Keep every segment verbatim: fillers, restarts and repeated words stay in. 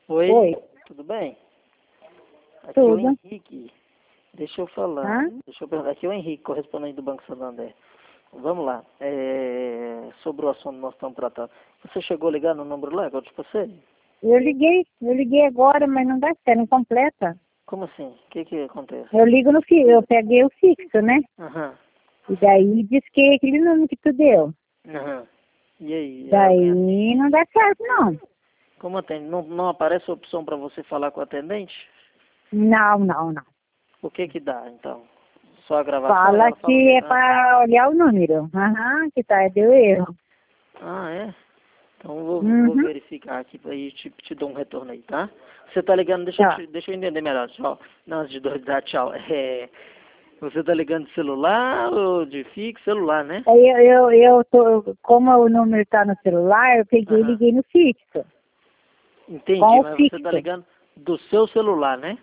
Oi, Oi, tudo bem? Aqui é o tudo. Henrique. Deixa eu falar. Hã? Deixa eu perguntar. Aqui é o Henrique, correspondente do Banco Santander. Vamos lá. É, sobre o assunto que nós estamos tratando. Você chegou a ligar no número lá que eu te passei? Eu liguei, eu liguei agora, mas não dá certo, não completa. Como assim? O que que acontece? Eu ligo no fixo, eu peguei o fixo, né? Aham. E daí diz que é aquele número que tu deu. Aham. E aí? Alguém Daí atende? não dá certo, não. Como atende? Não, não aparece a opção para você falar com o atendente? Não, não, não. O que que dá, então? Só a gravação e Fala ela fala o que quê? é Ah, para olhar o número. Aham, que tá, deu erro. ah, é? Então eu vou, vou Uhum, verificar aqui e te, te dou um retorno aí, tá? Você tá ligando, deixa eu, tá. te- deixa eu entender melhor, tchau. Não, antes de dois dar tchau. É, você tá ligando de celular ou de fixo? Celular, né? Aí eu, eu, eu tô, como o número tá no celular, eu peguei e Aham. liguei no fixo. Entendi, Com o mas você tá fixo. ligando do seu celular, né?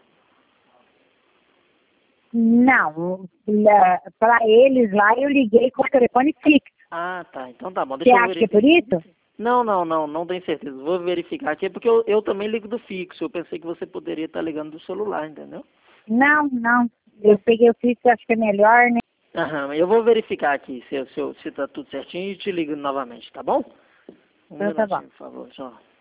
Não, para eles lá eu liguei com o telefone fixo. Ah, tá. Então tá bom, Você deixa eu acha que é por verificar. isso? Não, não, não, não tenho certeza. Vou verificar aqui, porque eu, eu também ligo do fixo. Eu pensei que você poderia estar ligando do celular, entendeu? Não, não. Eu peguei o fixo, acho que é melhor, né? Aham, eu vou verificar aqui se, se, se tá tudo certinho e te ligo novamente, tá bom? Um Então tá bom. minutinho, por favor, só.